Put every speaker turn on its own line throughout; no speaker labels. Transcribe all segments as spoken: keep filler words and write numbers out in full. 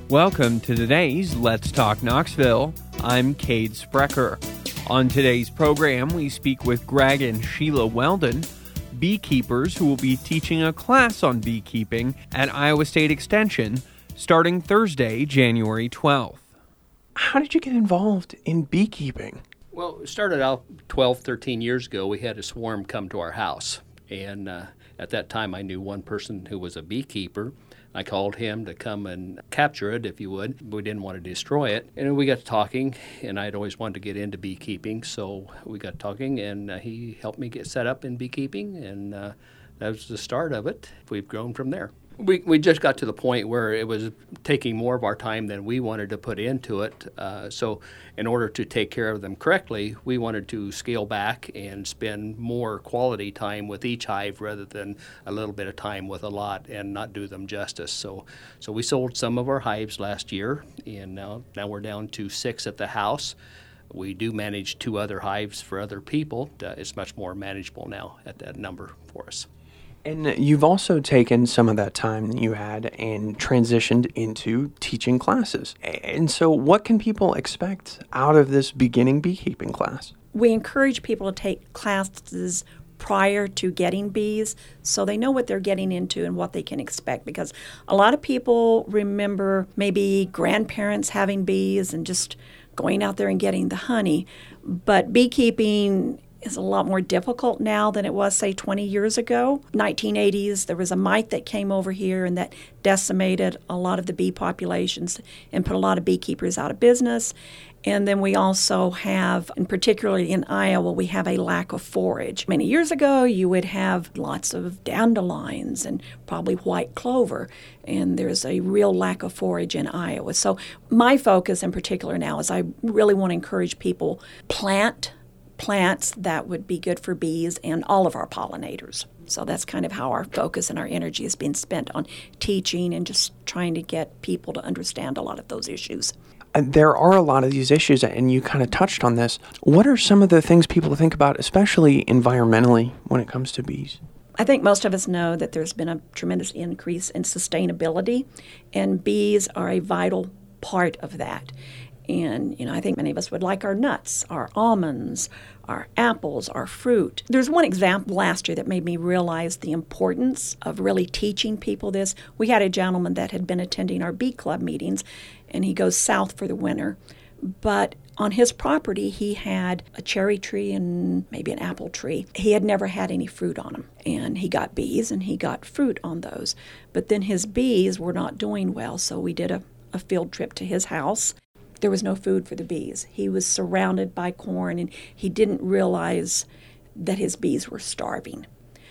Welcome to today's Let's Talk Knoxville. I'm Cade Sprecher. On today's program, we speak with Greg and Sheila Weldon, beekeepers who will be teaching a class on beekeeping at Iowa State Extension starting Thursday, January twelfth.
How did you get involved in beekeeping?
Well, it started out twelve, thirteen years ago. We had a swarm come to our house, and uh, at that time I knew one person who was a beekeeper. I called him to come and capture it, if you would. We didn't want to destroy it. And we got to talking, and I'd always wanted to get into beekeeping, so we got talking, and uh, he helped me get set up in beekeeping, and uh, that was the start of it. We've grown from there. We we just got to the point where it was taking more of our time than we wanted to put into it. Uh, so in order to take care of them correctly, we wanted to scale back and spend more quality time with each hive rather than a little bit of time with a lot and not do them justice. So so we sold some of our hives last year, and now, now we're down to six at the house. We do manage two other hives for other people. Uh, it's much more manageable now at that number for us.
And you've also taken some of that time that you had and transitioned into teaching classes. And so what can people expect out of this beginning beekeeping class?
We encourage people to take classes prior to getting bees so they know what they're getting into and what they can expect, because a lot of people remember maybe grandparents having bees and just going out there and getting the honey. But beekeeping is a lot more difficult now than it was, say, twenty years ago. nineteen eighties, there was a mite that came over here and that decimated a lot of the bee populations and put a lot of beekeepers out of business. And then we also have, and particularly in Iowa, we have a lack of forage. Many years ago, you would have lots of dandelions and probably white clover, and there's a real lack of forage in Iowa. So my focus in particular now is I really want to encourage people plant plants that would be good for bees and all of our pollinators. So that's kind of how our focus and our energy is being spent on teaching and just trying to get people to understand a lot of those issues.
There are a lot of these issues, and you kind of touched on this. What are some of the things people think about, especially environmentally, when it comes to bees?
I think most of us know that there's been a tremendous increase in sustainability, and bees are a vital part of that. And, you know, I think many of us would like our nuts, our almonds, our apples, our fruit. There's one example last year that made me realize the importance of really teaching people this. We had a gentleman that had been attending our bee club meetings, and he goes south for the winter. But on his property, he had a cherry tree and maybe an apple tree. He had never had any fruit on them. And he got bees and he got fruit on those. But then his bees were not doing well, so we did a, a field trip to his house. There was no food for the bees. He was surrounded by corn, and he didn't realize that his bees were starving.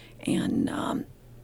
And um,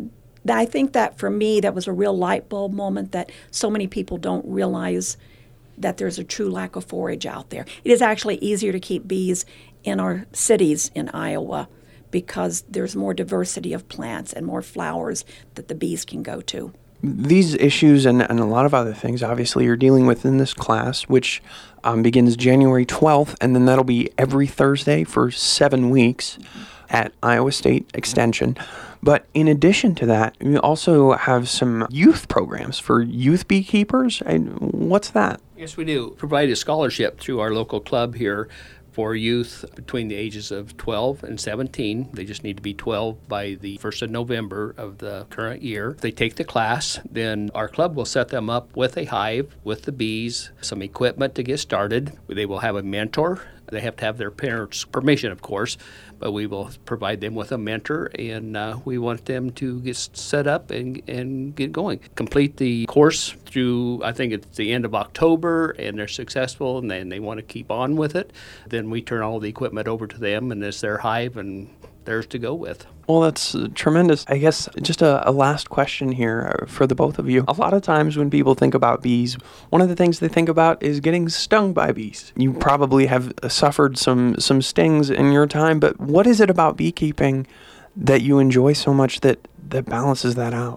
I think that for me, that was a real light bulb moment, that so many people don't realize that there's a true lack of forage out there. It is actually easier to keep bees in our cities in Iowa because there's more diversity of plants and more flowers that the bees can go to.
These issues and, and a lot of other things, obviously, you're dealing with in this class, which um, begins January twelfth, and then that'll be every Thursday for seven weeks at Iowa State Extension. But in addition to that, you also have some youth programs for youth beekeepers. And what's that?
Yes, we do. Provide a scholarship through our local club here for youth between the ages of twelve and seventeen. They just need to be twelve by the first of November of the current year. If they take the class, then our club will set them up with a hive, with the bees, some equipment to get started. They will have a mentor. They have to have their parents' permission, of course, but we will provide them with a mentor, and uh, we want them to get set up and, and get going. Complete the course through, I think it's the end of October, and they're successful, and then they want to keep on with it. Then we turn all the equipment over to them, and it's their hive and theirs to go with.
Well, that's uh, tremendous. I guess just a, a last question here uh, for the both of you. A lot of times when people think about bees, one of the things they think about is getting stung by bees. You probably have suffered some, some stings in your time, but what is it about beekeeping that you enjoy so much that, that balances that out?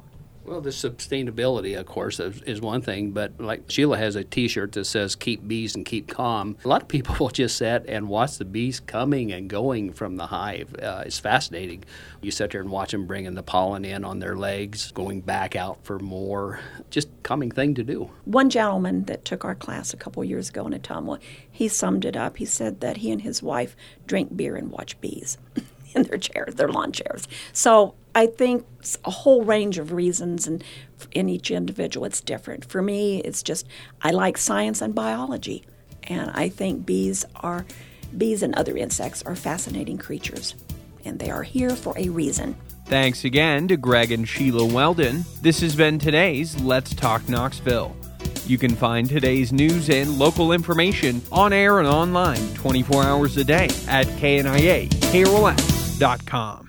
Well, the sustainability, of course, is, is one thing, but like Sheila has a T-shirt that says "Keep bees and keep calm." A lot of people will just sit and watch the bees coming and going from the hive. Uh, it's fascinating. You sit there and watch them bringing the pollen in on their legs, going back out for more. Just calming thing to do.
One gentleman that took our class a couple years ago in Ottumwa, he summed it up. He said that he and his wife drink beer and watch bees in their chairs, their lawn chairs. So I think it's a whole range of reasons, and in each individual it's different. For me, it's just I like science and biology, and I think bees are bees and other insects are fascinating creatures, and they are here for a reason.
Thanks again to Greg and Sheila Weldon. This has been today's Let's Talk Knoxville. You can find today's news and local information on air and online twenty-four hours a day at K N I A K R O L S dot com.